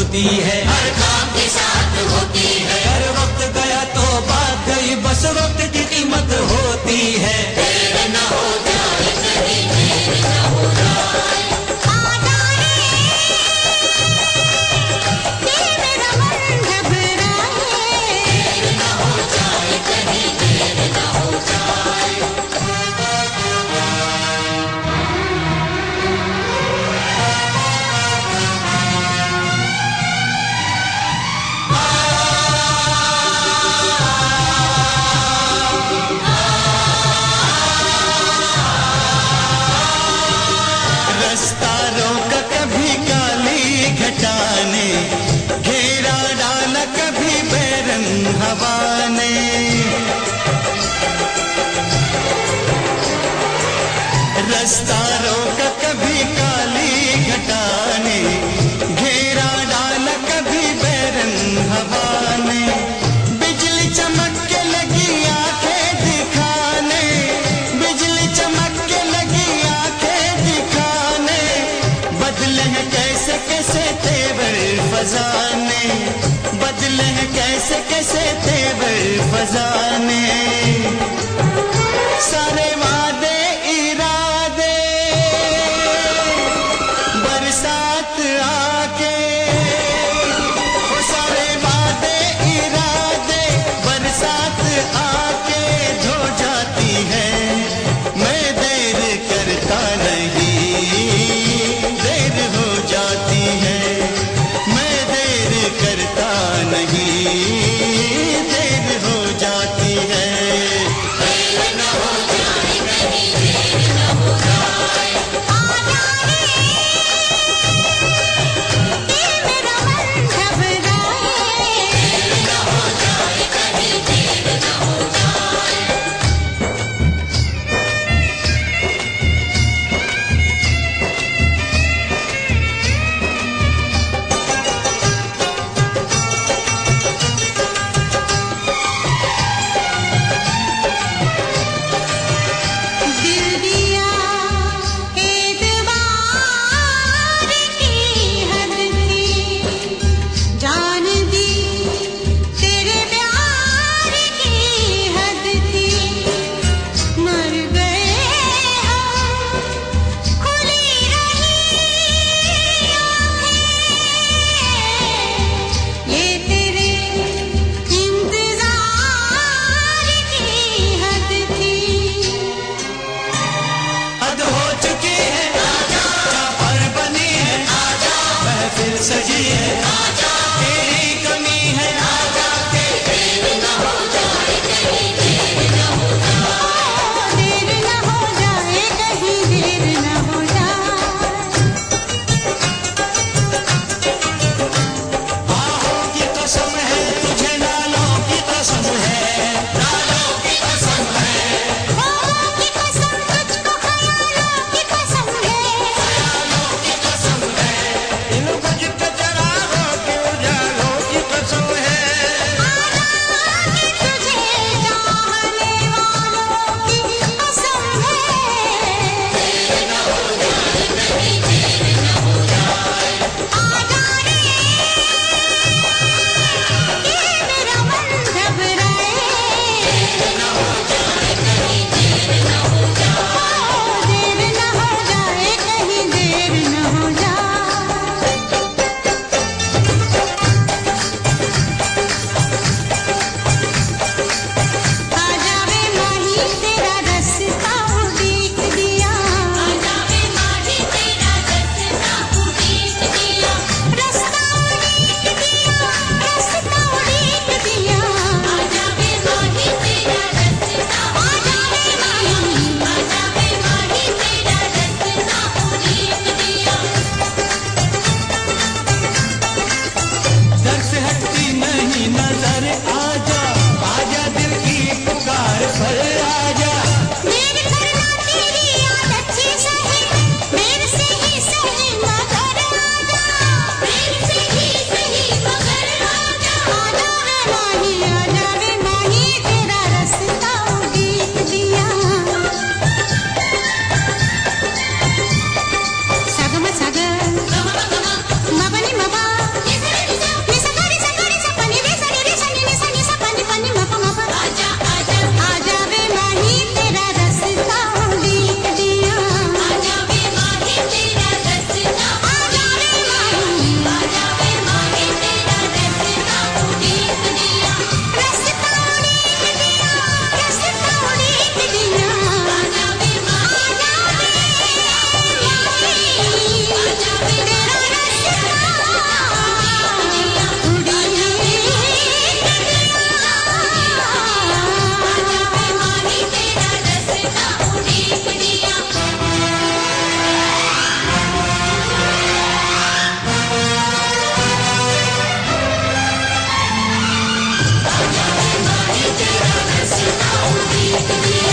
होती है, हर काम के साथ होती है। अगर वक्त गया तो बात गई, बस वक्त की कीमत होती है। देर न हो जाए कहीं, देर न हो जाए। आ जाए दिल मेरा मन घबराए, देर न हो जाए कहीं, देर न हो जाए। रास्ता रोका कभी काली घटा ने, घेरा डाला कभी बैरंग हवा ने। रास्ता रोका कभी काली घटा ने, घेरा डाला कभी बैरंग हवा ने। बिजली चमक के लगी आंखें दिखाने, बिजली चमक के लगी आंखें दिखाने। बदले हैं कैसे कैसे तेवर फजाने, बदले हैं कैसे कैसे तेवर फजाने। सारे वादे इरादे बरसात आके, वो सारे वादे इरादे बरसात आके धो जाती है। मैं देर करता नहीं, देर हो जाती है। मैं देर करता नहीं, देर हो जाती है। देर न हो जाए कहीं, देर न हो जाए। आ जाए दिल मेरा मन घबराए, देर न हो जाए कहीं, देर न हो जाए। जिंदगी